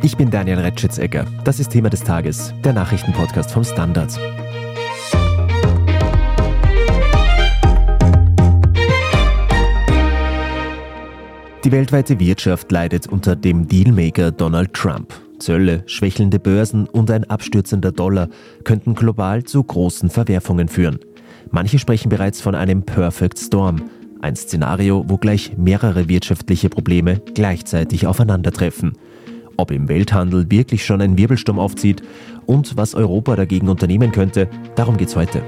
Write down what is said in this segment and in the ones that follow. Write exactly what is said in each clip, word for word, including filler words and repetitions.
Ich bin Daniel Retschitz-Egger. Das ist Thema des Tages, der Nachrichtenpodcast vom Standard. Die weltweite Wirtschaft leidet unter dem Dealmaker Donald Trump. Zölle, schwächelnde Börsen und ein abstürzender Dollar könnten global zu großen Verwerfungen führen. Manche sprechen bereits von einem Perfect Storm, ein Szenario, wo gleich mehrere wirtschaftliche Probleme gleichzeitig aufeinandertreffen. Ob im Welthandel wirklich schon ein Wirbelsturm aufzieht und was Europa dagegen unternehmen könnte, darum geht's heute.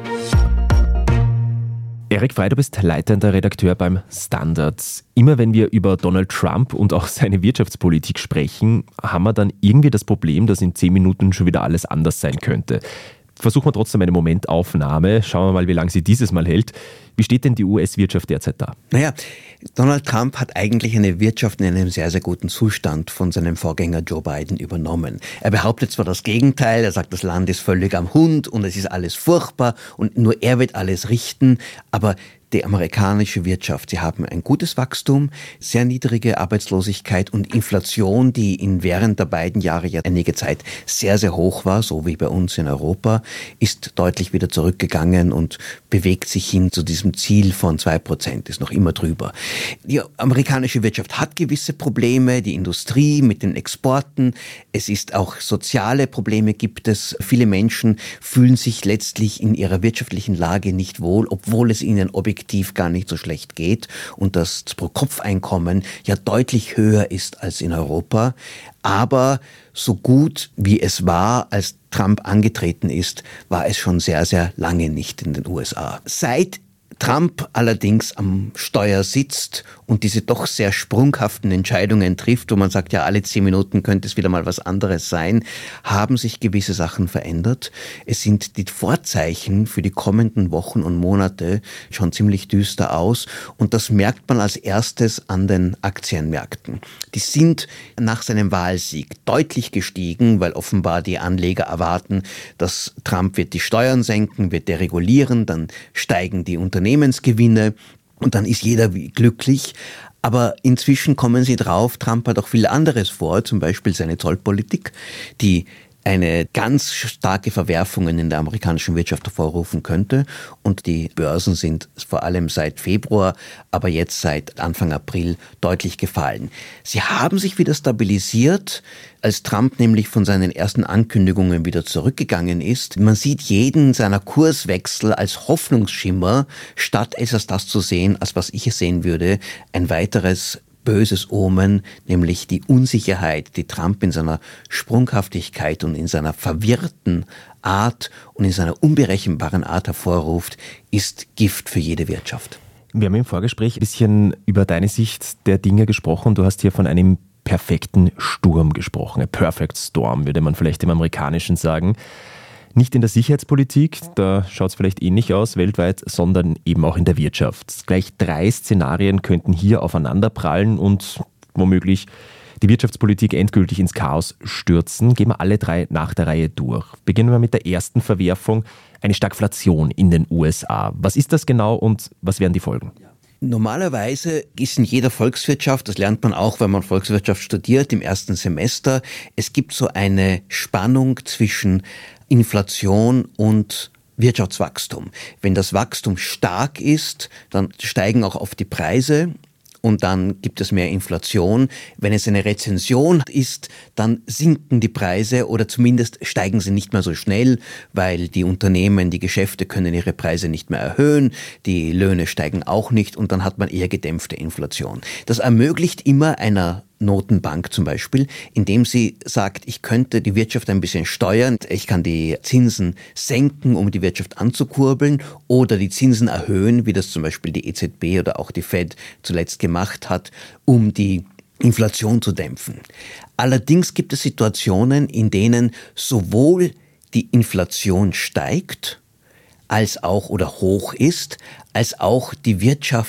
Erik Frey, du bist leitender Redakteur beim Standard. Immer wenn wir über Donald Trump und auch seine Wirtschaftspolitik sprechen, haben wir dann irgendwie das Problem, dass in zehn Minuten schon wieder alles anders sein könnte. Versuchen wir trotzdem eine Momentaufnahme. Schauen wir mal, wie lange sie dieses Mal hält. Wie steht denn die U S-Wirtschaft derzeit da? Naja, Donald Trump hat eigentlich eine Wirtschaft in einem sehr, sehr guten Zustand von seinem Vorgänger Joe Biden übernommen. Er behauptet zwar das Gegenteil, er sagt, das Land ist völlig am Hund und es ist alles furchtbar und nur er wird alles richten, aber die amerikanische Wirtschaft, sie haben ein gutes Wachstum, sehr niedrige Arbeitslosigkeit und Inflation, die in während der beiden Jahre ja einige Zeit sehr, sehr hoch war, so wie bei uns in Europa, ist deutlich wieder zurückgegangen und bewegt sich hin zu diesem Ziel von zwei Prozent, ist noch immer drüber. Die amerikanische Wirtschaft hat gewisse Probleme, die Industrie mit den Exporten, es ist auch soziale Probleme gibt es. Viele Menschen fühlen sich letztlich in ihrer wirtschaftlichen Lage nicht wohl, obwohl es ihnen objektiv gar nicht so schlecht geht und das Pro-Kopf-Einkommen ja deutlich höher ist als in Europa. Aber so gut wie es war, als Trump angetreten ist, war es schon sehr, sehr lange nicht in den U S A. Seit Trump allerdings am Steuer sitzt und diese doch sehr sprunghaften Entscheidungen trifft, wo man sagt, ja, alle zehn Minuten könnte es wieder mal was anderes sein, haben sich gewisse Sachen verändert. Es sind die Vorzeichen für die kommenden Wochen und Monate schon ziemlich düster aus und das merkt man als erstes an den Aktienmärkten. Die sind nach seinem Wahlsieg deutlich gestiegen, weil offenbar die Anleger erwarten, dass Trump wird die Steuern senken, wird deregulieren, dann steigen die Unternehmen Unternehmensgewinne und dann ist jeder glücklich. Aber inzwischen kommen sie drauf, Trump hat auch viel anderes vor, zum Beispiel seine Zollpolitik, die eine ganz starke Verwerfungen in der amerikanischen Wirtschaft hervorrufen könnte. Und die Börsen sind vor allem seit Februar, aber jetzt seit Anfang April deutlich gefallen. Sie haben sich wieder stabilisiert, als Trump nämlich von seinen ersten Ankündigungen wieder zurückgegangen ist. Man sieht jeden seiner Kurswechsel als Hoffnungsschimmer, statt es als das zu sehen, als was ich es sehen würde, ein weiteres böses Omen, nämlich die Unsicherheit, die Trump in seiner Sprunghaftigkeit und in seiner verwirrten Art und in seiner unberechenbaren Art hervorruft, ist Gift für jede Wirtschaft. Wir haben im Vorgespräch ein bisschen über deine Sicht der Dinge gesprochen. Du hast hier von einem perfekten Sturm gesprochen. A perfect storm, würde man vielleicht im Amerikanischen sagen. Nicht in der Sicherheitspolitik, da schaut es vielleicht ähnlich aus weltweit, sondern eben auch in der Wirtschaft. Gleich drei Szenarien könnten hier aufeinanderprallen und womöglich die Wirtschaftspolitik endgültig ins Chaos stürzen. Gehen wir alle drei nach der Reihe durch. Beginnen wir mit der ersten Verwerfung, eine Stagflation in den U S A. Was ist das genau und was wären die Folgen? Normalerweise ist in jeder Volkswirtschaft, das lernt man auch, wenn man Volkswirtschaft studiert, im ersten Semester, es gibt so eine Spannung zwischen Inflation und Wirtschaftswachstum. Wenn das Wachstum stark ist, dann steigen auch oft die Preise und dann gibt es mehr Inflation. Wenn es eine Rezession ist, dann sinken die Preise oder zumindest steigen sie nicht mehr so schnell, weil die Unternehmen, die Geschäfte können ihre Preise nicht mehr erhöhen, die Löhne steigen auch nicht und dann hat man eher gedämpfte Inflation. Das ermöglicht immer einer Notenbank zum Beispiel, indem sie sagt, ich könnte die Wirtschaft ein bisschen steuern, ich kann die Zinsen senken, um die Wirtschaft anzukurbeln oder die Zinsen erhöhen, wie das zum Beispiel die E Z B oder auch die Fed zuletzt gemacht hat, um die Inflation zu dämpfen. Allerdings gibt es Situationen, in denen sowohl die Inflation steigt, als auch oder hoch ist, als auch die Wirtschaft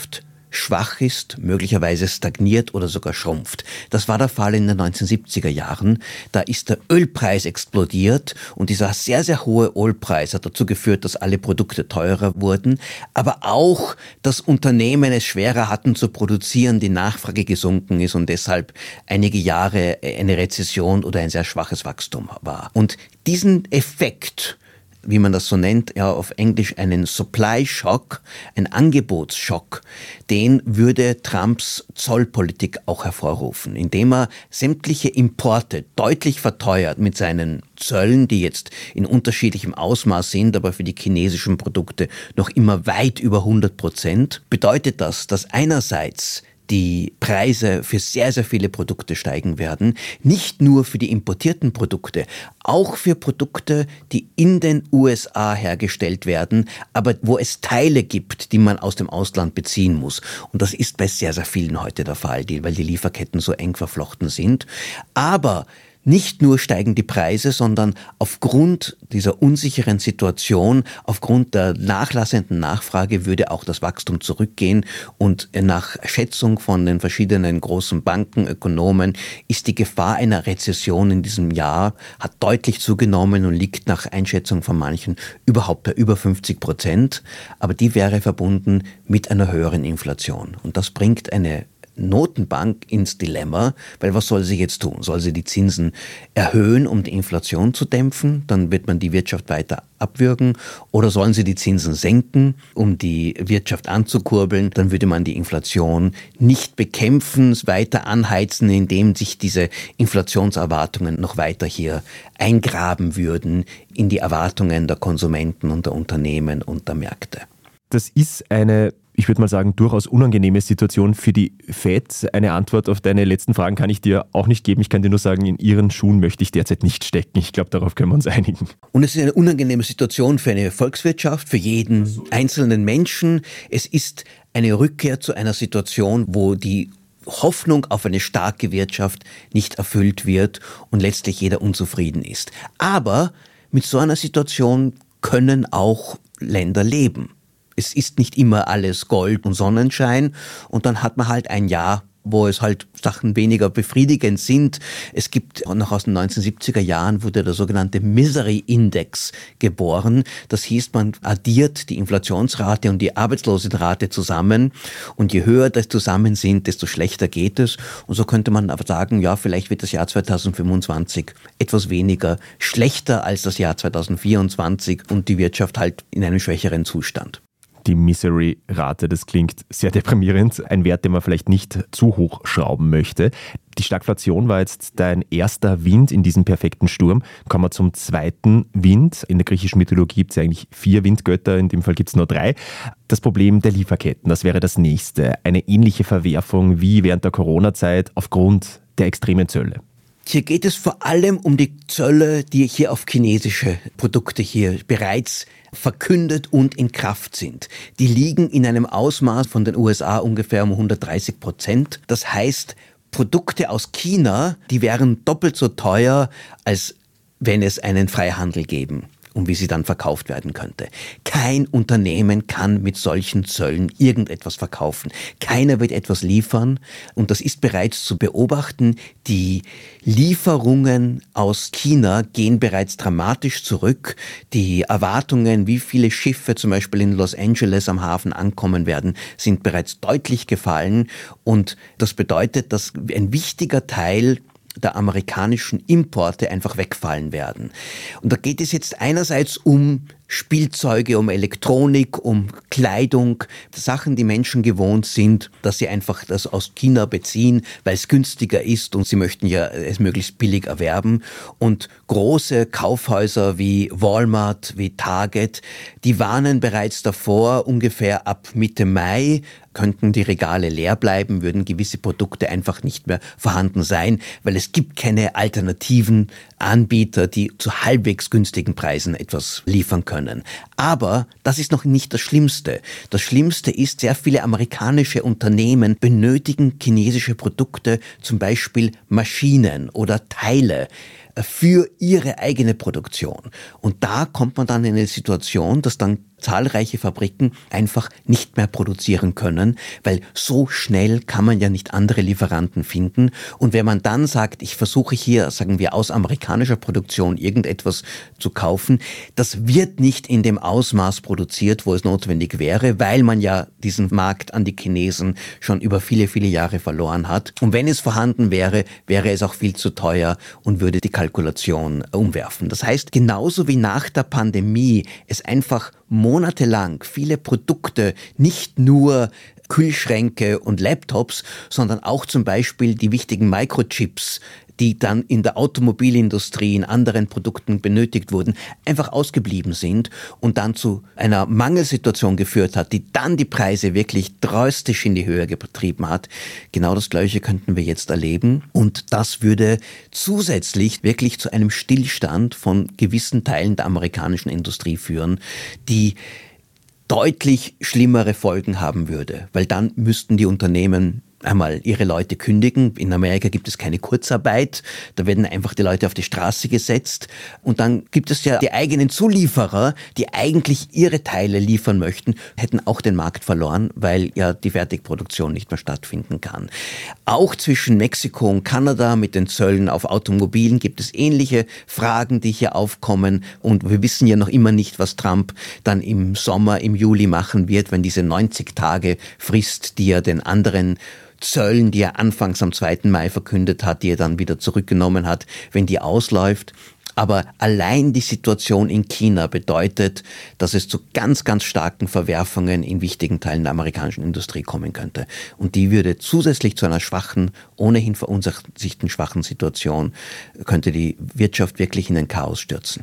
schwach ist, möglicherweise stagniert oder sogar schrumpft. Das war der Fall in den neunzehnhundertsiebziger Jahren. Da ist der Ölpreis explodiert und dieser sehr, sehr hohe Ölpreis hat dazu geführt, dass alle Produkte teurer wurden, aber auch, dass Unternehmen es schwerer hatten zu produzieren, die Nachfrage gesunken ist und deshalb einige Jahre eine Rezession oder ein sehr schwaches Wachstum war. Und diesen Effekt, wie man das so nennt, ja auf Englisch einen Supply Shock, ein Angebotsschock, den würde Trumps Zollpolitik auch hervorrufen, indem er sämtliche Importe deutlich verteuert mit seinen Zöllen, die jetzt in unterschiedlichem Ausmaß sind, aber für die chinesischen Produkte noch immer weit über hundert Prozent, bedeutet das, dass einerseits die Preise für sehr, sehr viele Produkte steigen werden. Nicht nur für die importierten Produkte, auch für Produkte, die in den U S A hergestellt werden, aber wo es Teile gibt, die man aus dem Ausland beziehen muss. Und das ist bei sehr, sehr vielen heute der Fall, weil die Lieferketten so eng verflochten sind. Aber nicht nur steigen die Preise, sondern aufgrund dieser unsicheren Situation, aufgrund der nachlassenden Nachfrage würde auch das Wachstum zurückgehen und nach Schätzung von den verschiedenen großen Banken, Ökonomen ist die Gefahr einer Rezession in diesem Jahr, hat deutlich zugenommen und liegt nach Einschätzung von manchen überhaupt bei über fünfzig Prozent, aber die wäre verbunden mit einer höheren Inflation und das bringt eine Notenbank ins Dilemma, weil was soll sie jetzt tun? Soll sie die Zinsen erhöhen, um die Inflation zu dämpfen? Dann wird man die Wirtschaft weiter abwürgen. Oder sollen sie die Zinsen senken, um die Wirtschaft anzukurbeln? Dann würde man die Inflation nicht bekämpfen, weiter anheizen, indem sich diese Inflationserwartungen noch weiter hier eingraben würden in die Erwartungen der Konsumenten und der Unternehmen und der Märkte. Das ist eine, ich würde mal sagen, durchaus unangenehme Situation für die Fed. Eine Antwort auf deine letzten Fragen kann ich dir auch nicht geben. Ich kann dir nur sagen, in ihren Schuhen möchte ich derzeit nicht stecken. Ich glaube, darauf können wir uns einigen. Und es ist eine unangenehme Situation für eine Volkswirtschaft, für jeden einzelnen Menschen. Es ist eine Rückkehr zu einer Situation, wo die Hoffnung auf eine starke Wirtschaft nicht erfüllt wird und letztlich jeder unzufrieden ist. Aber mit so einer Situation können auch Länder leben. Es ist nicht immer alles Gold und Sonnenschein und dann hat man halt ein Jahr, wo es halt Sachen weniger befriedigend sind. Es gibt noch aus den neunzehnhundertsiebziger Jahren wurde der sogenannte Misery Index geboren. Das hieß, man addiert die Inflationsrate und die Arbeitslosenrate zusammen und je höher das zusammen sind, desto schlechter geht es. Und so könnte man aber sagen, ja, vielleicht wird das Jahr zweitausendfünfundzwanzig etwas weniger schlechter als das Jahr zweitausendvierundzwanzig und die Wirtschaft halt in einem schwächeren Zustand. Die Misery-Rate, das klingt sehr deprimierend. Ein Wert, den man vielleicht nicht zu hoch schrauben möchte. Die Stagflation war jetzt dein erster Wind in diesem perfekten Sturm. Kommen wir zum zweiten Wind. In der griechischen Mythologie gibt es ja eigentlich vier Windgötter, in dem Fall gibt es nur drei. Das Problem der Lieferketten, das wäre das nächste. Eine ähnliche Verwerfung wie während der Corona-Zeit aufgrund der extremen Zölle. Hier geht es vor allem um die Zölle, die hier auf chinesische Produkte hier bereits verkündet und in Kraft sind. Die liegen in einem Ausmaß von den U S A ungefähr um hundertdreißig Prozent. Das heißt, Produkte aus China, die wären doppelt so teuer, als wenn es einen Freihandel geben. Und wie sie dann verkauft werden könnte. Kein Unternehmen kann mit solchen Zöllen irgendetwas verkaufen. Keiner wird etwas liefern und das ist bereits zu beobachten. Die Lieferungen aus China gehen bereits dramatisch zurück. Die Erwartungen, wie viele Schiffe zum Beispiel in Los Angeles am Hafen ankommen werden, sind bereits deutlich gefallen und das bedeutet, dass ein wichtiger Teil der amerikanischen Importe einfach wegfallen werden. Und da geht es jetzt einerseits um Spielzeuge, um Elektronik, um Kleidung, Sachen, die Menschen gewohnt sind, dass sie einfach das aus China beziehen, weil es günstiger ist und sie möchten ja es möglichst billig erwerben. Und große Kaufhäuser wie Walmart, wie Target, die warnen bereits davor, ungefähr ab Mitte Mai könnten die Regale leer bleiben, würden gewisse Produkte einfach nicht mehr vorhanden sein, weil es gibt keine alternativen Anbieter, die zu halbwegs günstigen Preisen etwas liefern können. Aber das ist noch nicht das Schlimmste. Das Schlimmste ist, sehr viele amerikanische Unternehmen benötigen chinesische Produkte, zum Beispiel Maschinen oder Teile, für ihre eigene Produktion. Und da kommt man dann in eine Situation, dass dann zahlreiche Fabriken einfach nicht mehr produzieren können, weil so schnell kann man ja nicht andere Lieferanten finden. Und wenn man dann sagt, ich versuche hier, sagen wir, aus amerikanischer Produktion irgendetwas zu kaufen, das wird nicht in dem Ausmaß produziert, wo es notwendig wäre, weil man ja diesen Markt an die Chinesen schon über viele, viele Jahre verloren hat. Und wenn es vorhanden wäre, wäre es auch viel zu teuer und würde die Kalkulation umwerfen. Das heißt, genauso wie nach der Pandemie es einfach monatelang viele Produkte, nicht nur Kühlschränke und Laptops, sondern auch zum Beispiel die wichtigen Microchips, die dann in der Automobilindustrie, in anderen Produkten benötigt wurden, einfach ausgeblieben sind und dann zu einer Mangelsituation geführt hat, die dann die Preise wirklich drastisch in die Höhe getrieben hat. Genau das Gleiche könnten wir jetzt erleben und das würde zusätzlich wirklich zu einem Stillstand von gewissen Teilen der amerikanischen Industrie führen, die deutlich schlimmere Folgen haben würde, weil dann müssten die Unternehmen einmal ihre Leute kündigen. In Amerika gibt es keine Kurzarbeit. Da werden einfach die Leute auf die Straße gesetzt. Und dann gibt es ja die eigenen Zulieferer, die eigentlich ihre Teile liefern möchten, hätten auch den Markt verloren, weil ja die Fertigproduktion nicht mehr stattfinden kann. Auch zwischen Mexiko und Kanada mit den Zöllen auf Automobilen gibt es ähnliche Fragen, die hier aufkommen. Und wir wissen ja noch immer nicht, was Trump dann im Sommer, im Juli machen wird, wenn diese neunzig Tage Frist, die er den anderen Zöllen, die er anfangs am zweiten Mai verkündet hat, die er dann wieder zurückgenommen hat, wenn die ausläuft. Aber allein die Situation in China bedeutet, dass es zu ganz, ganz starken Verwerfungen in wichtigen Teilen der amerikanischen Industrie kommen könnte. Und die würde zusätzlich zu einer schwachen, ohnehin verunsicherten schwachen Situation, könnte die Wirtschaft wirklich in ein Chaos stürzen.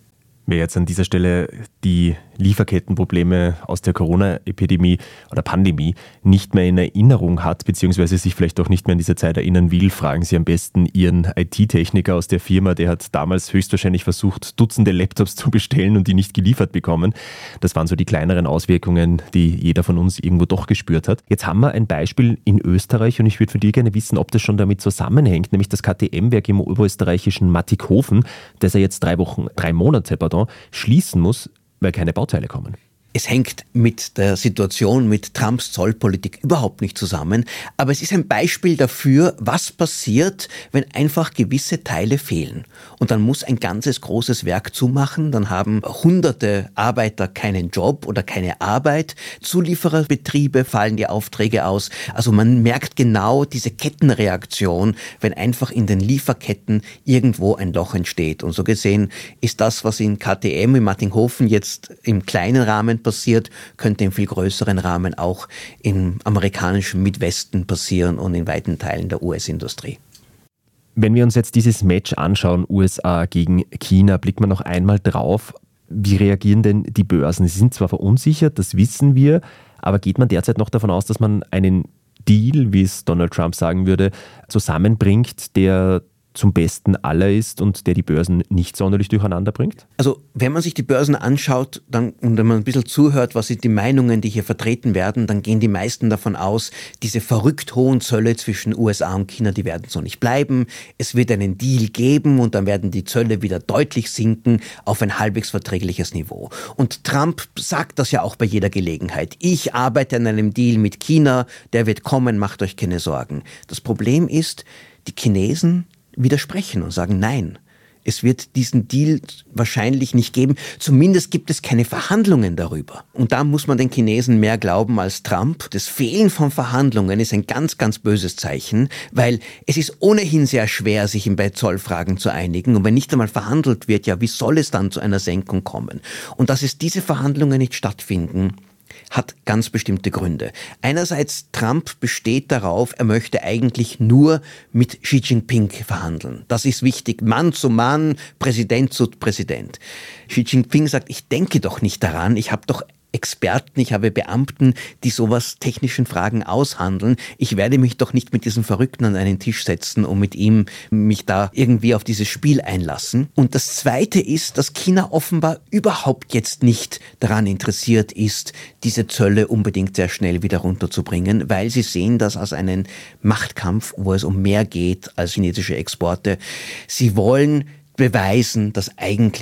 Wer jetzt an dieser Stelle die Lieferkettenprobleme aus der Corona-Epidemie oder Pandemie nicht mehr in Erinnerung hat, beziehungsweise sich vielleicht auch nicht mehr an diese Zeit erinnern will, fragen Sie am besten Ihren I T-Techniker aus der Firma, der hat damals höchstwahrscheinlich versucht, Dutzende Laptops zu bestellen und die nicht geliefert bekommen. Das waren so die kleineren Auswirkungen, die jeder von uns irgendwo doch gespürt hat. Jetzt haben wir ein Beispiel in Österreich und ich würde von dir gerne wissen, ob das schon damit zusammenhängt, nämlich das K T M-Werk im oberösterreichischen Mattighofen, das er jetzt drei Wochen, drei Monate, pardon, schließen muss, weil keine Bauteile kommen. Es hängt mit der Situation, mit Trumps Zollpolitik überhaupt nicht zusammen. Aber es ist ein Beispiel dafür, was passiert, wenn einfach gewisse Teile fehlen. Und dann muss ein ganzes großes Werk zumachen. Dann haben hunderte Arbeiter keinen Job oder keine Arbeit. Zuliefererbetriebe fallen die Aufträge aus. Also man merkt genau diese Kettenreaktion, wenn einfach in den Lieferketten irgendwo ein Loch entsteht. Und so gesehen ist das, was in K T M, in Mattighofen jetzt im kleinen Rahmen passiert, könnte im viel größeren Rahmen auch im amerikanischen Midwesten passieren und in weiten Teilen der U S-Industrie. Wenn wir uns jetzt dieses Match anschauen, U S A gegen China, blicken wir noch einmal drauf. Wie reagieren denn die Börsen? Sie sind zwar verunsichert, das wissen wir, aber geht man derzeit noch davon aus, dass man einen Deal, wie es Donald Trump sagen würde, zusammenbringt, der zum Besten aller ist und der die Börsen nicht sonderlich durcheinander bringt? Also wenn man sich die Börsen anschaut dann, und wenn man ein bisschen zuhört, was sind die Meinungen, die hier vertreten werden, dann gehen die meisten davon aus, diese verrückt hohen Zölle zwischen U S A und China, die werden so nicht bleiben. Es wird einen Deal geben und dann werden die Zölle wieder deutlich sinken auf ein halbwegs verträgliches Niveau. Und Trump sagt das ja auch bei jeder Gelegenheit. Ich arbeite an einem Deal mit China, der wird kommen, macht euch keine Sorgen. Das Problem ist, die Chinesen widersprechen und sagen, nein, es wird diesen Deal wahrscheinlich nicht geben. Zumindest gibt es keine Verhandlungen darüber. Und da muss man den Chinesen mehr glauben als Trump. Das Fehlen von Verhandlungen ist ein ganz, ganz böses Zeichen, weil es ist ohnehin sehr schwer, sich bei Zollfragen zu einigen. Und wenn nicht einmal verhandelt wird, ja, wie soll es dann zu einer Senkung kommen? Und dass es diese Verhandlungen nicht stattfinden, hat ganz bestimmte Gründe. Einerseits, Trump besteht darauf, er möchte eigentlich nur mit Xi Jinping verhandeln. Das ist wichtig, Mann zu Mann, Präsident zu Präsident. Xi Jinping sagt, ich denke doch nicht daran, ich habe doch Experten, ich habe Beamten, die sowas technischen Fragen aushandeln. Ich werde mich doch nicht mit diesem Verrückten an einen Tisch setzen und mit ihm mich da irgendwie auf dieses Spiel einlassen. Und das Zweite ist, dass China offenbar überhaupt jetzt nicht daran interessiert ist, diese Zölle unbedingt sehr schnell wieder runterzubringen, weil sie sehen das als einen Machtkampf, wo es um mehr geht als chinesische Exporte. Sie wollen beweisen, dass eigentlich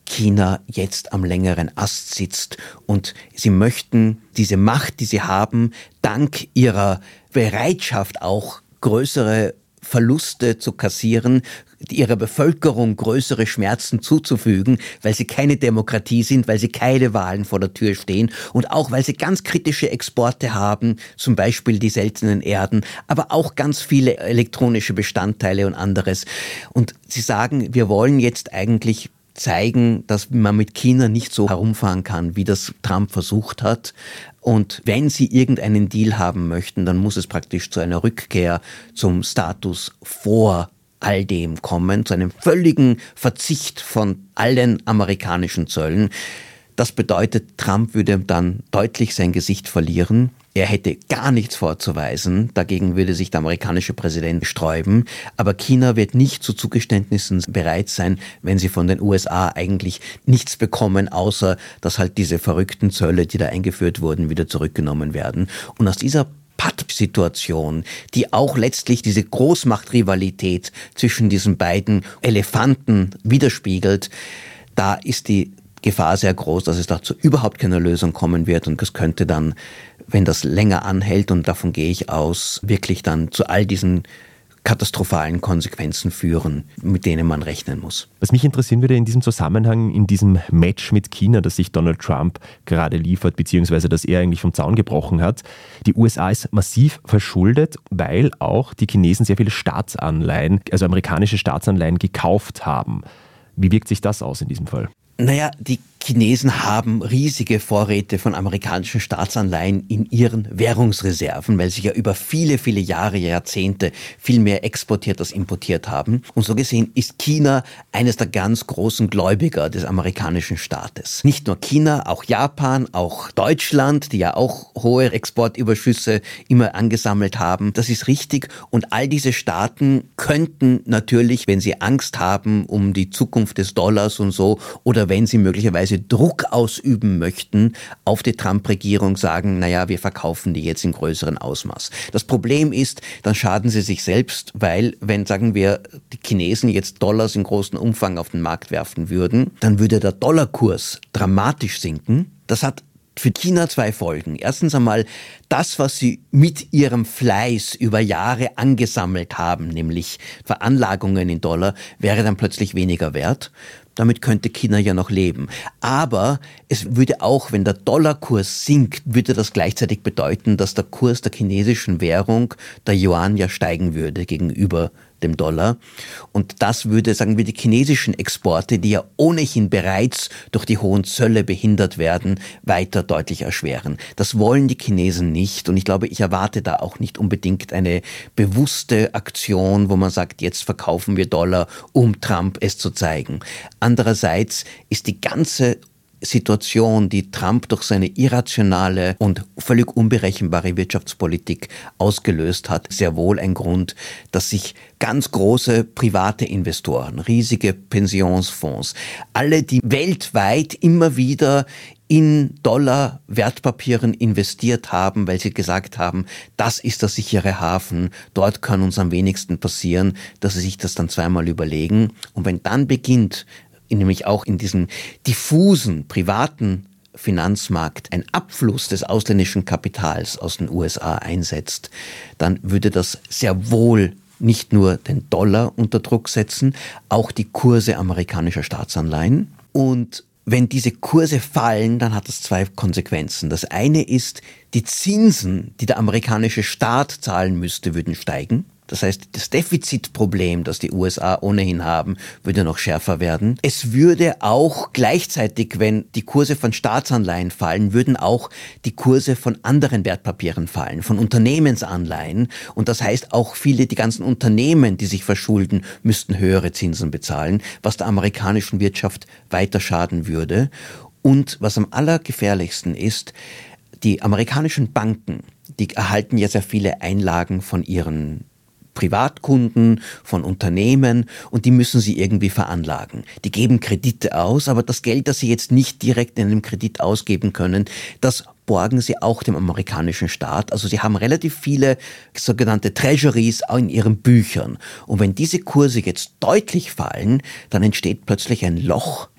China jetzt am längeren Ast sitzt und sie möchten diese Macht, die sie haben, dank ihrer Bereitschaft auch größere Verluste zu kassieren, ihrer Bevölkerung größere Schmerzen zuzufügen, weil sie keine Demokratie sind, weil sie keine Wahlen vor der Tür stehen und auch weil sie ganz kritische Exporte haben, zum Beispiel die seltenen Erden, aber auch ganz viele elektronische Bestandteile und anderes. Und sie sagen, wir wollen jetzt eigentlich zeigen, dass man mit China nicht so herumfahren kann, wie das Trump versucht hat. Und wenn sie irgendeinen Deal haben möchten, dann muss es praktisch zu einer Rückkehr zum Status vor all dem kommen, zu einem völligen Verzicht von allen amerikanischen Zöllen. Das bedeutet, Trump würde dann deutlich sein Gesicht verlieren. Er hätte gar nichts vorzuweisen, dagegen würde sich der amerikanische Präsident sträuben. Aber China wird nicht zu Zugeständnissen bereit sein, wenn sie von den U S A eigentlich nichts bekommen, außer dass halt diese verrückten Zölle, die da eingeführt wurden, wieder zurückgenommen werden. Und aus dieser Pattsituation, die auch letztlich diese Großmachtrivalität zwischen diesen beiden Elefanten widerspiegelt, da ist die Gefahr sehr groß, dass es dazu überhaupt keine Lösung kommen wird und es könnte dann, wenn das länger anhält, und davon gehe ich aus, wirklich dann zu all diesen katastrophalen Konsequenzen führen, mit denen man rechnen muss. Was mich interessieren würde in diesem Zusammenhang, in diesem Match mit China, das sich Donald Trump gerade liefert, beziehungsweise das er eigentlich vom Zaun gebrochen hat. Die U S A ist massiv verschuldet, weil auch die Chinesen sehr viele Staatsanleihen, also amerikanische Staatsanleihen gekauft haben. Wie wirkt sich das aus in diesem Fall? Naja, die Chinesen haben riesige Vorräte von amerikanischen Staatsanleihen in ihren Währungsreserven, weil sie ja über viele, viele Jahre, Jahrzehnte viel mehr exportiert als importiert haben. Und so gesehen ist China eines der ganz großen Gläubiger des amerikanischen Staates. Nicht nur China, auch Japan, auch Deutschland, die ja auch hohe Exportüberschüsse immer angesammelt haben. Das ist richtig. Und all diese Staaten könnten natürlich, wenn sie Angst haben um die Zukunft des Dollars und so, oder wenn sie möglicherweise Druck ausüben möchten auf die Trump-Regierung, sagen, naja, wir verkaufen die jetzt in größeren Ausmaß. Das Problem ist, dann schaden sie sich selbst, weil wenn, sagen wir, die Chinesen jetzt Dollars in großem Umfang auf den Markt werfen würden, dann würde der Dollarkurs dramatisch sinken. Das hat für China zwei Folgen. Erstens einmal das, was sie mit ihrem Fleiß über Jahre angesammelt haben, nämlich Veranlagungen in Dollar, wäre dann plötzlich weniger wert. Damit könnte China ja noch leben. Aber es würde auch, wenn der Dollarkurs sinkt, würde das gleichzeitig bedeuten, dass der Kurs der chinesischen Währung, der Yuan, ja steigen würde gegenüber dem Dollar. Und das würde, sagen wir, die chinesischen Exporte, die ja ohnehin bereits durch die hohen Zölle behindert werden, weiter deutlich erschweren. Das wollen die Chinesen nicht. Und ich glaube, ich erwarte da auch nicht unbedingt eine bewusste Aktion, wo man sagt, jetzt verkaufen wir Dollar, um Trump es zu zeigen. Andererseits ist die ganze Situation, die Trump durch seine irrationale und völlig unberechenbare Wirtschaftspolitik ausgelöst hat, sehr wohl ein Grund, dass sich ganz große private Investoren, riesige Pensionsfonds, alle, die weltweit immer wieder in Dollar Wertpapieren investiert haben, weil sie gesagt haben, das ist der sichere Hafen, dort kann uns am wenigsten passieren, dass sie sich das dann zweimal überlegen. Und wenn dann beginnt, nämlich auch in diesem diffusen, privaten Finanzmarkt ein Abfluss des ausländischen Kapitals aus den U S A einsetzt, dann würde das sehr wohl nicht nur den Dollar unter Druck setzen, auch die Kurse amerikanischer Staatsanleihen. Und wenn diese Kurse fallen, dann hat das zwei Konsequenzen. Das eine ist, die Zinsen, die der amerikanische Staat zahlen müsste, würden steigen. Das heißt, das Defizitproblem, das die U S A ohnehin haben, würde noch schärfer werden. Es würde auch gleichzeitig, wenn die Kurse von Staatsanleihen fallen, würden auch die Kurse von anderen Wertpapieren fallen, von Unternehmensanleihen. Und das heißt, auch viele, die ganzen Unternehmen, die sich verschulden, müssten höhere Zinsen bezahlen, was der amerikanischen Wirtschaft weiter schaden würde. Und was am allergefährlichsten ist, die amerikanischen Banken, die erhalten ja sehr viele Einlagen von ihren Privatkunden, von Unternehmen, und die müssen sie irgendwie veranlagen. Die geben Kredite aus, aber das Geld, das sie jetzt nicht direkt in einem Kredit ausgeben können, das borgen sie auch dem amerikanischen Staat. Also sie haben relativ viele sogenannte Treasuries in ihren Büchern. Und wenn diese Kurse jetzt deutlich fallen, dann entsteht plötzlich ein Loch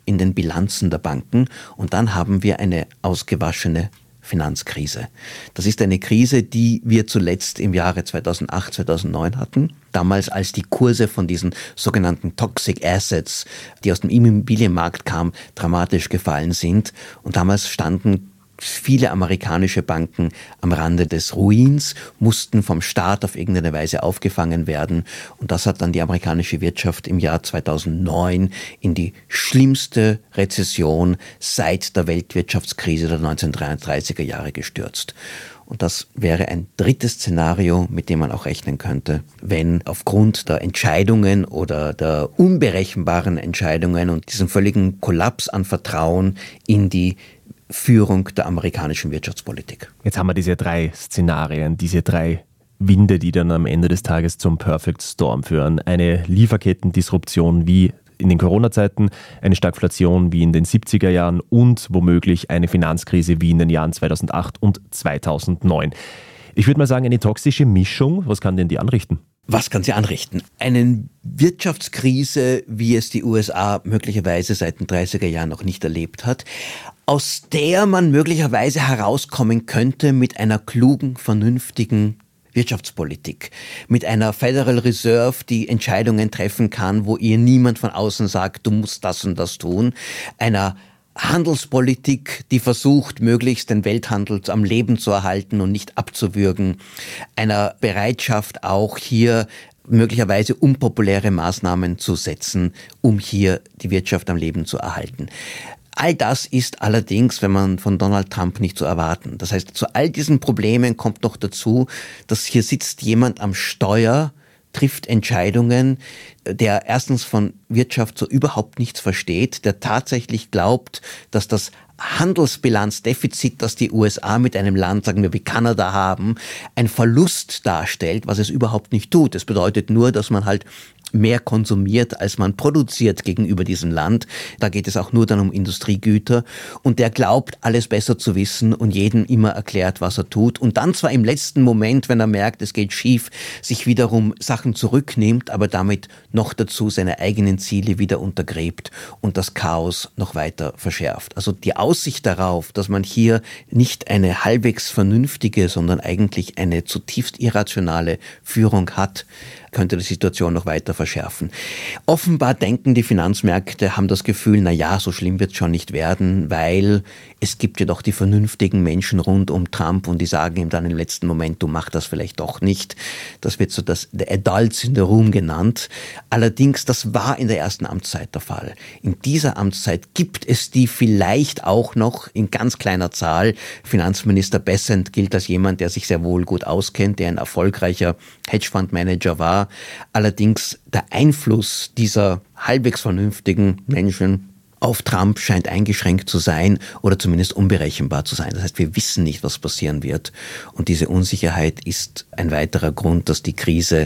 in den Bilanzen der Banken und dann haben wir eine ausgewaschene Finanzkrise. Das ist eine Krise, die wir zuletzt im Jahre zweitausendacht, zweitausendneun hatten. Damals, als die Kurse von diesen sogenannten Toxic Assets, die aus dem Immobilienmarkt kamen, dramatisch gefallen sind. Und damals standen viele amerikanische Banken am Rande des Ruins, mussten vom Staat auf irgendeine Weise aufgefangen werden. Und das hat dann die amerikanische Wirtschaft im Jahr zweitausendneun in die schlimmste Rezession seit der Weltwirtschaftskrise der neunzehnhundertdreiunddreißiger Jahre gestürzt. Und das wäre ein drittes Szenario, mit dem man auch rechnen könnte, wenn aufgrund der Entscheidungen oder der unberechenbaren Entscheidungen und diesem völligen Kollaps an Vertrauen in die Führung der amerikanischen Wirtschaftspolitik. Jetzt haben wir diese drei Szenarien, diese drei Winde, die dann am Ende des Tages zum Perfect Storm führen. Eine Lieferkettendisruption wie in den Corona-Zeiten, eine Stagflation wie in den siebziger Jahren und womöglich eine Finanzkrise wie in den Jahren zweitausendacht und zweitausendneun. Ich würde mal sagen, eine toxische Mischung. Was kann denn die anrichten? Was kann sie anrichten? Eine Wirtschaftskrise, wie es die U S A möglicherweise seit den dreißiger Jahren noch nicht erlebt hat, aus der man möglicherweise herauskommen könnte mit einer klugen, vernünftigen Wirtschaftspolitik, mit einer Federal Reserve, die Entscheidungen treffen kann, wo ihr niemand von außen sagt, du musst das und das tun, einer Handelspolitik, die versucht, möglichst den Welthandel am Leben zu erhalten und nicht abzuwürgen, einer Bereitschaft auch hier möglicherweise unpopuläre Maßnahmen zu setzen, um hier die Wirtschaft am Leben zu erhalten. All das ist allerdings, wenn man von Donald Trump nicht zu erwarten. Das heißt, zu all diesen Problemen kommt noch dazu, dass hier sitzt jemand am Steuer, trifft Entscheidungen, der erstens von Wirtschaft so überhaupt nichts versteht, der tatsächlich glaubt, dass das Handelsbilanzdefizit, das die U S A mit einem Land, sagen wir wie Kanada haben, ein Verlust darstellt, was es überhaupt nicht tut. Es bedeutet nur, dass man halt mehr konsumiert, als man produziert gegenüber diesem Land. Da geht es auch nur dann um Industriegüter. Und der glaubt, alles besser zu wissen und jedem immer erklärt, was er tut. Und dann zwar im letzten Moment, wenn er merkt, es geht schief, sich wiederum Sachen zurücknimmt, aber damit noch dazu seine eigenen Ziele wieder untergräbt und das Chaos noch weiter verschärft. Also die Aussicht darauf, dass man hier nicht eine halbwegs vernünftige, sondern eigentlich eine zutiefst irrationale Führung hat, könnte die Situation noch weiter verschärfen. Offenbar denken die Finanzmärkte, haben das Gefühl, na ja, so schlimm wird es schon nicht werden, weil es gibt ja doch die vernünftigen Menschen rund um Trump und die sagen ihm dann im letzten Moment, du mach das vielleicht doch nicht. Das wird so das the Adults in the Room genannt. Allerdings, das war in der ersten Amtszeit der Fall. In dieser Amtszeit gibt es die vielleicht auch noch in ganz kleiner Zahl. Finanzminister Bessent gilt als jemand, der sich sehr wohl gut auskennt, der ein erfolgreicher Hedgefondsmanager war. Allerdings der Einfluss dieser halbwegs vernünftigen Menschen auf Trump scheint eingeschränkt zu sein oder zumindest unberechenbar zu sein. Das heißt, wir wissen nicht, was passieren wird. Und diese Unsicherheit ist ein weiterer Grund, dass die Krise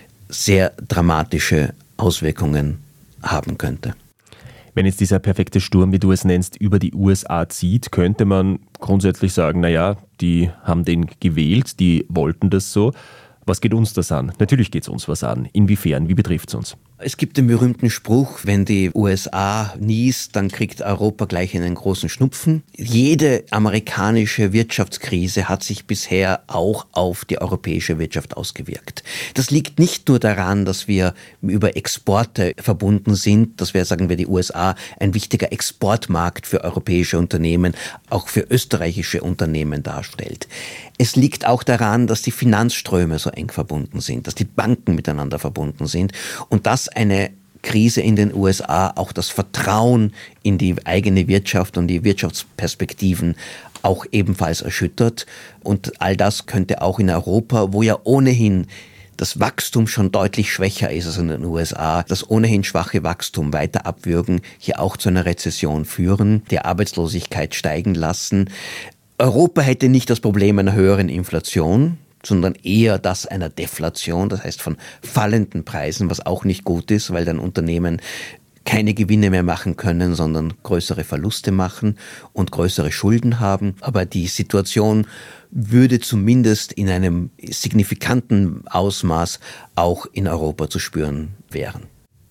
sehr dramatische Auswirkungen haben könnte. Wenn jetzt dieser perfekte Sturm, wie du es nennst, über die U S A zieht, könnte man grundsätzlich sagen, naja, die haben den gewählt, die wollten das so. Was geht uns das an? Natürlich geht es uns was an. Inwiefern? Wie betrifft es uns? Es gibt den berühmten Spruch, wenn die U S A niest, dann kriegt Europa gleich einen großen Schnupfen. Jede amerikanische Wirtschaftskrise hat sich bisher auch auf die europäische Wirtschaft ausgewirkt. Das liegt nicht nur daran, dass wir über Exporte verbunden sind, dass wir, sagen wir, die U S A ein wichtiger Exportmarkt für europäische Unternehmen, auch für österreichische Unternehmen darstellt. Es liegt auch daran, dass die Finanzströme so eng verbunden sind, dass die Banken miteinander verbunden sind und dass eine Krise in den U S A auch das Vertrauen in die eigene Wirtschaft und die Wirtschaftsperspektiven auch ebenfalls erschüttert. Und all das könnte auch in Europa, wo ja ohnehin das Wachstum schon deutlich schwächer ist als in den U S A, das ohnehin schwache Wachstum weiter abwürgen, hier auch zu einer Rezession führen, die Arbeitslosigkeit steigen lassen. Europa hätte nicht das Problem einer höheren Inflation, sondern eher das einer Deflation, das heißt von fallenden Preisen, was auch nicht gut ist, weil dann Unternehmen keine Gewinne mehr machen können, sondern größere Verluste machen und größere Schulden haben. Aber die Situation würde zumindest in einem signifikanten Ausmaß auch in Europa zu spüren wären.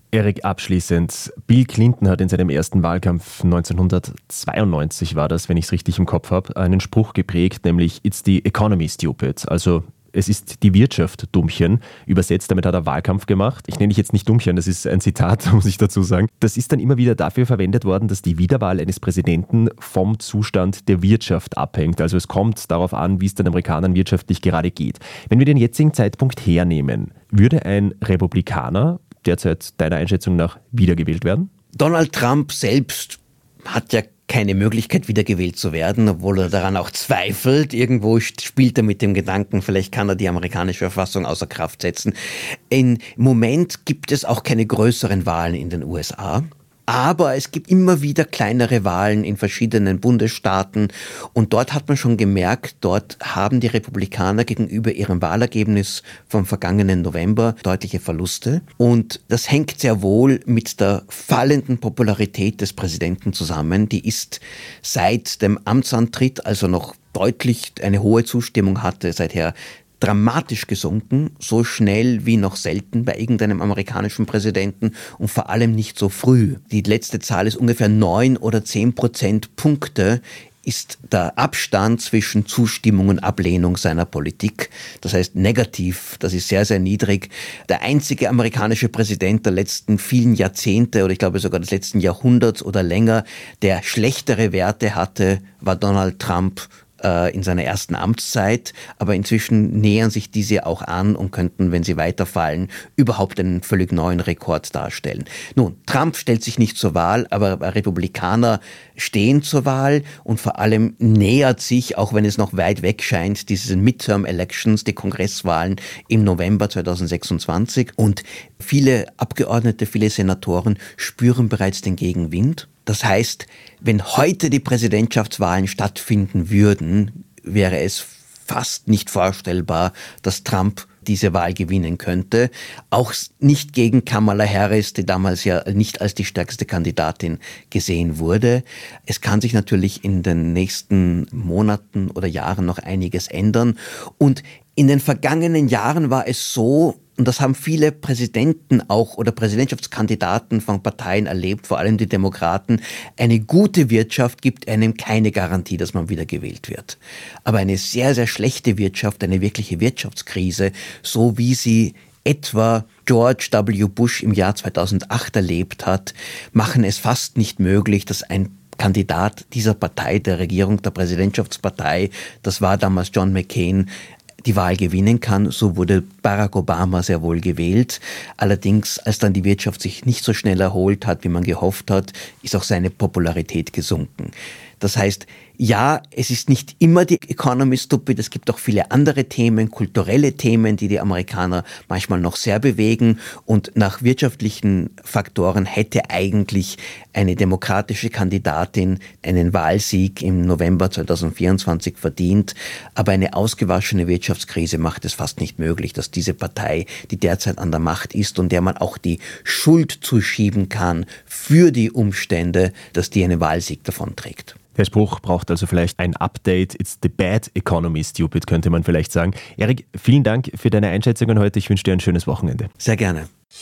Erik, abschließend. Bill Clinton hat in seinem ersten Wahlkampf neunzehnhundertzweiundneunzig, war das, wenn ich es richtig im Kopf habe, einen Spruch geprägt, nämlich "It's the economy, stupid". Also es ist die Wirtschaft, Dummchen. Übersetzt, damit hat er Wahlkampf gemacht. Ich nenne dich jetzt nicht Dummchen, das ist ein Zitat, muss ich dazu sagen. Das ist dann immer wieder dafür verwendet worden, dass die Wiederwahl eines Präsidenten vom Zustand der Wirtschaft abhängt. Also es kommt darauf an, wie es den Amerikanern wirtschaftlich gerade geht. Wenn wir den jetzigen Zeitpunkt hernehmen, würde ein Republikaner derzeit deiner Einschätzung nach wiedergewählt werden? Donald Trump selbst hat ja keine Möglichkeit, wiedergewählt zu werden, obwohl er daran auch zweifelt. Irgendwo spielt er mit dem Gedanken, vielleicht kann er die amerikanische Verfassung außer Kraft setzen. Im Moment gibt es auch keine größeren Wahlen in den U S A. Aber es gibt immer wieder kleinere Wahlen in verschiedenen Bundesstaaten und dort hat man schon gemerkt, dort haben die Republikaner gegenüber ihrem Wahlergebnis vom vergangenen November deutliche Verluste. Und das hängt sehr wohl mit der fallenden Popularität des Präsidenten zusammen. Die ist seit dem Amtsantritt, also noch deutlich eine hohe Zustimmung hatte, seither dramatisch gesunken, so schnell wie noch selten bei irgendeinem amerikanischen Präsidenten und vor allem nicht so früh. Die letzte Zahl ist ungefähr neun oder zehn Prozentpunkte ist der Abstand zwischen Zustimmung und Ablehnung seiner Politik. Das heißt negativ, das ist sehr, sehr niedrig. Der einzige amerikanische Präsident der letzten vielen Jahrzehnte oder ich glaube sogar des letzten Jahrhunderts oder länger, der schlechtere Werte hatte, war Donald Trump in seiner ersten Amtszeit, aber inzwischen nähern sich diese auch an und könnten, wenn sie weiterfallen, überhaupt einen völlig neuen Rekord darstellen. Nun, Trump stellt sich nicht zur Wahl, aber Republikaner stehen zur Wahl und vor allem nähert sich, auch wenn es noch weit weg scheint, diese Midterm-Elections, die Kongresswahlen im November zweitausendsechsundzwanzig und viele Abgeordnete, viele Senatoren spüren bereits den Gegenwind. Das heißt, wenn heute die Präsidentschaftswahlen stattfinden würden, wäre es fast nicht vorstellbar, dass Trump diese Wahl gewinnen könnte. Auch nicht gegen Kamala Harris, die damals ja nicht als die stärkste Kandidatin gesehen wurde. Es kann sich natürlich in den nächsten Monaten oder Jahren noch einiges ändern. Und in den vergangenen Jahren war es so, und das haben viele Präsidenten auch oder Präsidentschaftskandidaten von Parteien erlebt, vor allem die Demokraten. Eine gute Wirtschaft gibt einem keine Garantie, dass man wieder gewählt wird. Aber eine sehr, sehr schlechte Wirtschaft, eine wirkliche Wirtschaftskrise, so wie sie etwa George W. Bush im Jahr zweitausendacht erlebt hat, machen es fast nicht möglich, dass ein Kandidat dieser Partei, der Regierung, der Präsidentschaftspartei, das war damals John McCain, die Wahl gewinnen kann. So wurde Barack Obama sehr wohl gewählt. Allerdings, als dann die Wirtschaft sich nicht so schnell erholt hat, wie man gehofft hat, ist auch seine Popularität gesunken. Das heißt, ja, es ist nicht immer die Economy stupid, es gibt auch viele andere Themen, kulturelle Themen, die die Amerikaner manchmal noch sehr bewegen und nach wirtschaftlichen Faktoren hätte eigentlich eine demokratische Kandidatin einen Wahlsieg im November zweitausendvierundzwanzig verdient, aber eine ausgewaschene Wirtschaftskrise macht es fast nicht möglich, dass diese Partei, die derzeit an der Macht ist und der man auch die Schuld zuschieben kann für die Umstände, dass die einen Wahlsieg davonträgt. Der Spruch braucht also vielleicht ein Update. It's the bad economy, stupid, könnte man vielleicht sagen. Erik, vielen Dank für deine Einschätzungen heute. Ich wünsche dir ein schönes Wochenende. Sehr gerne.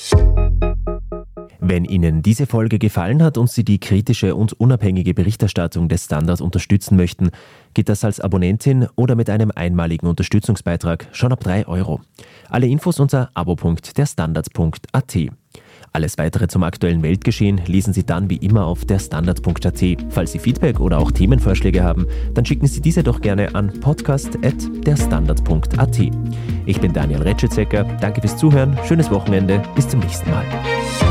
Wenn Ihnen diese Folge gefallen hat und Sie die kritische und unabhängige Berichterstattung des Standard unterstützen möchten, geht das als Abonnentin oder mit einem einmaligen Unterstützungsbeitrag schon ab drei Euro. Alle Infos unter abo punkt der standard punkt a t. Alles Weitere zum aktuellen Weltgeschehen lesen Sie dann wie immer auf der standard punkt a t. Falls Sie Feedback oder auch Themenvorschläge haben, dann schicken Sie diese doch gerne an podcast at der standard punkt a t. Ich bin Daniel Retschitzecker, danke fürs Zuhören, schönes Wochenende, bis zum nächsten Mal.